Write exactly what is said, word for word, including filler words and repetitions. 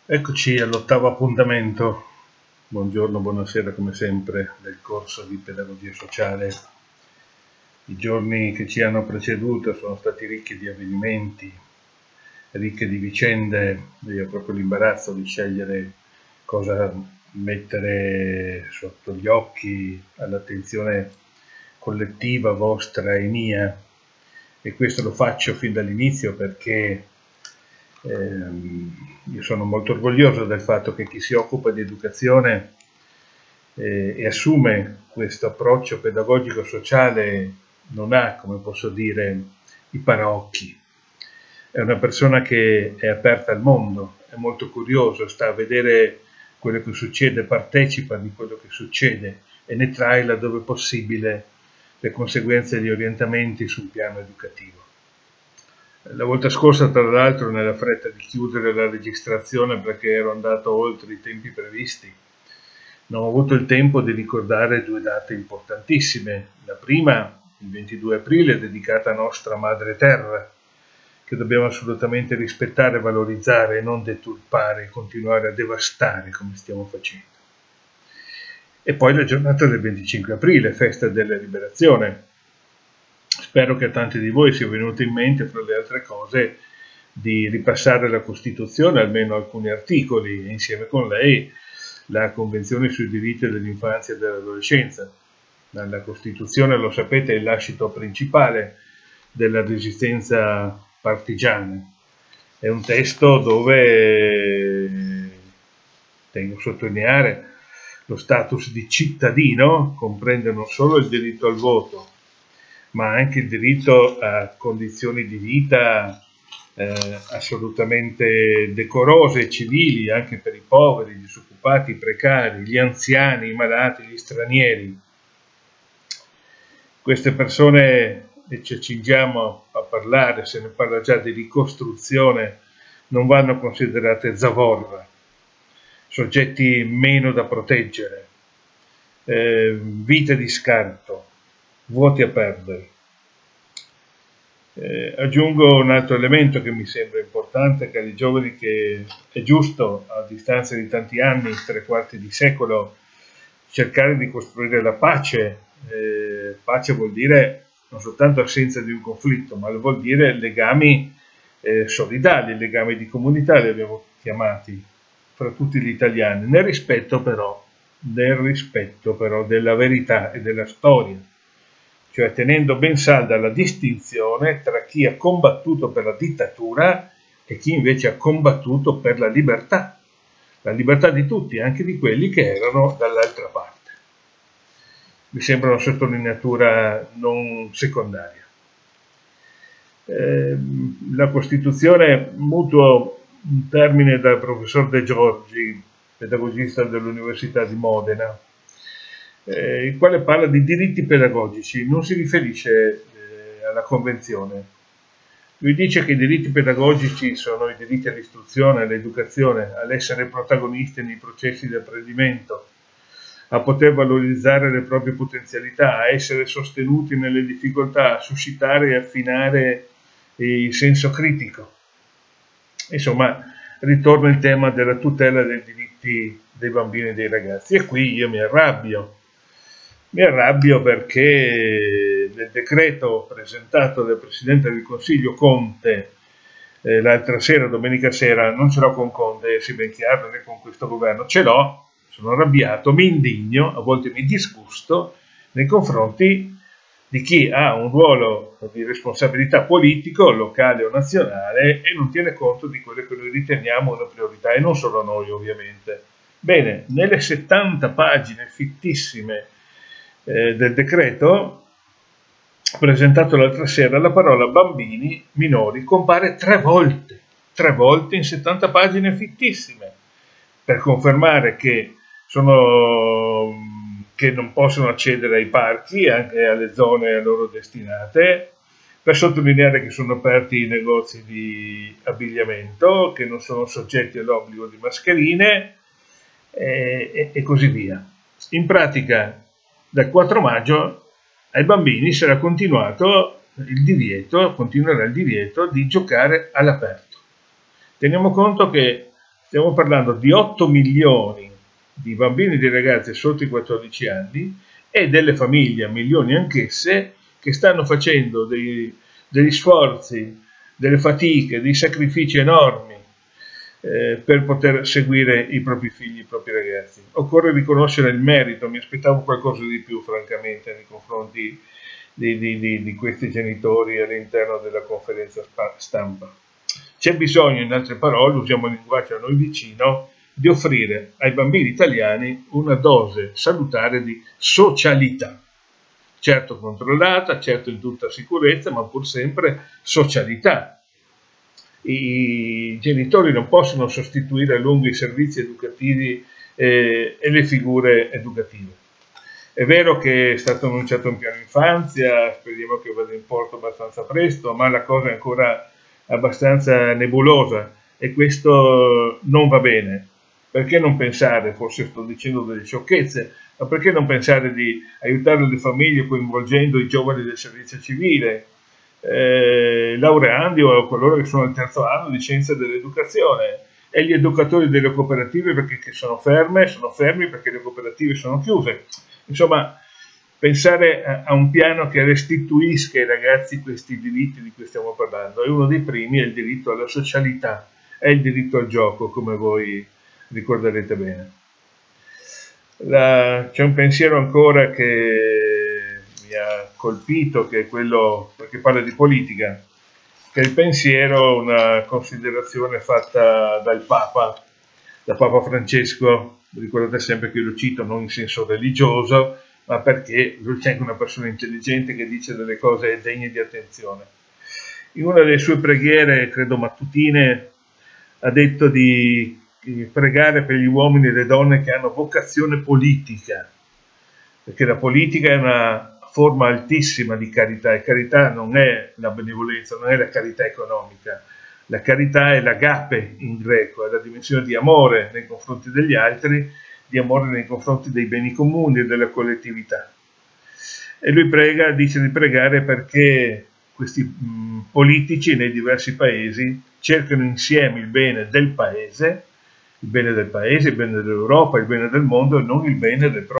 Eccoci all'ottavo appuntamento, buongiorno, buonasera come sempre, del corso di pedagogia sociale. I giorni che ci hanno preceduto sono stati ricchi di avvenimenti, ricchi di vicende, io ho proprio l'imbarazzo di scegliere cosa mettere sotto gli occhi all'attenzione collettiva vostra e mia, e questo lo faccio fin dall'inizio perché ehm, io sono molto orgoglioso del fatto che chi si occupa di educazione eh, e assume questo approccio pedagogico-sociale non ha, come posso dire, i paraocchi. È una persona che è aperta al mondo, è molto curioso, sta a vedere quello che succede, partecipa di quello che succede e ne trae laddove possibile le conseguenze e gli orientamenti sul piano educativo. La volta scorsa, tra l'altro, nella fretta di chiudere la registrazione perché ero andato oltre i tempi previsti, non ho avuto il tempo di ricordare due date importantissime. La prima, il ventidue aprile, è dedicata a nostra madre terra, che dobbiamo assolutamente rispettare, valorizzare e non deturpare e continuare a devastare come stiamo facendo. E poi la giornata del venticinque aprile, festa della liberazione. Spero che a tanti di voi sia venuto in mente, fra le altre cose, di ripassare la Costituzione, almeno alcuni articoli, e insieme con lei la Convenzione sui diritti dell'infanzia e dell'adolescenza. La Costituzione, lo sapete, è il lascito principale della resistenza partigiana. È un testo dove, tengo a sottolineare, lo status di cittadino comprende non solo il diritto al voto, ma anche il diritto a condizioni di vita eh, assolutamente decorose e civili, anche per i poveri, i disoccupati, i precari, gli anziani, i malati, gli stranieri. Queste persone, e ci accingiamo a parlare, se ne parla già di ricostruzione, non vanno considerate zavorra, soggetti meno da proteggere, eh, vite di scarto, vuoti a perdere. Eh, aggiungo un altro elemento che mi sembra importante, cari giovani, che è giusto a distanza di tanti anni, tre quarti di secolo, cercare di costruire la pace. Eh, pace vuol dire non soltanto assenza di un conflitto, ma vuol dire legami eh, solidali, legami di comunità, li abbiamo chiamati, fra tutti gli italiani, nel rispetto però, nel rispetto però della verità e della storia, cioè tenendo ben salda la distinzione tra chi ha combattuto per la dittatura e chi invece ha combattuto per la libertà, la libertà di tutti, anche di quelli che erano dall'altra parte. Mi sembra una sottolineatura non secondaria. Eh, la Costituzione, mutuo un termine dal professor De Giorgi, pedagogista dell'Università di Modena, eh, il quale parla di diritti pedagogici, non si riferisce eh, alla Convenzione. Lui dice che i diritti pedagogici sono i diritti all'istruzione, all'educazione, all'essere protagonisti nei processi di apprendimento, a poter valorizzare le proprie potenzialità, a essere sostenuti nelle difficoltà, a suscitare e affinare il senso critico. Insomma, ritorna il tema della tutela dei diritti dei bambini e dei ragazzi. E qui io mi arrabbio. Mi arrabbio perché nel decreto presentato dal Presidente del Consiglio Conte eh, l'altra sera, domenica sera, non ce l'ho con Conte, sia ben chiaro, né con questo governo, ce l'ho, sono arrabbiato, mi indigno, a volte mi disgusto nei confronti di chi ha un ruolo di responsabilità politico, locale o nazionale, e non tiene conto di quello che noi riteniamo una priorità, e non solo noi ovviamente. Bene, nelle settanta pagine fittissime eh, del decreto presentato l'altra sera, la parola bambini minori compare tre volte, tre volte in settanta pagine fittissime, per confermare che sono che non possono accedere ai parchi, anche alle zone a loro destinate, per sottolineare che sono aperti i negozi di abbigliamento, che non sono soggetti all'obbligo di mascherine e, e, e così via. In pratica, dal quattro maggio ai bambini sarà continuato il divieto, continuerà il divieto di giocare all'aperto. Teniamo conto che Stiamo parlando di otto milioni di bambini e di ragazzi sotto i quattordici anni e delle famiglie, milioni anch'esse, che stanno facendo dei, degli sforzi, delle fatiche, dei sacrifici enormi eh, per poter seguire i propri figli, i propri ragazzi. Occorre riconoscere il merito, mi aspettavo qualcosa di più francamente nei confronti di, di, di, di questi genitori all'interno della conferenza stampa. C'è bisogno, in altre parole, usiamo il linguaggio a noi vicino, di offrire ai bambini italiani una dose salutare di socialità, certo controllata, certo in tutta sicurezza, ma pur sempre socialità. I genitori non possono sostituire a lungo i servizi educativi eh, e le figure educative. È vero che è stato annunciato un piano infanzia, speriamo che vada in porto abbastanza presto, ma la cosa è ancora abbastanza nebulosa e questo non va bene. Perché non pensare, forse sto dicendo delle sciocchezze, ma perché non pensare di aiutare le famiglie coinvolgendo i giovani del servizio civile, eh, laureandi o coloro che sono al terzo anno di scienza dell'educazione e gli educatori delle cooperative perché che sono ferme, sono fermi perché le cooperative sono chiuse. Insomma, pensare a, a un piano che restituisca ai ragazzi questi diritti di cui stiamo parlando. E uno dei primi è il diritto alla socialità, è il diritto al gioco, come voi ricorderete bene. C'è un pensiero ancora che mi ha colpito, che è quello, perché parla di politica, che è il pensiero, una considerazione fatta dal Papa, da Papa Francesco. Ricordate sempre che io lo cito non in senso religioso, ma perché lui è anche una persona intelligente che dice delle cose degne di attenzione. In una delle sue preghiere, credo mattutine, ha detto di pregare per gli uomini e le donne che hanno vocazione politica, perché la politica è una forma altissima di carità, e carità non è la benevolenza, non è la carità economica. La carità è l'agape in greco, è la dimensione di amore nei confronti degli altri, di amore nei confronti dei beni comuni e della collettività. E lui prega, dice di pregare perché questi mh, politici nei diversi paesi cercano insieme il bene del paese, il bene del paese, il bene dell'Europa, il bene del mondo e non il bene del proprio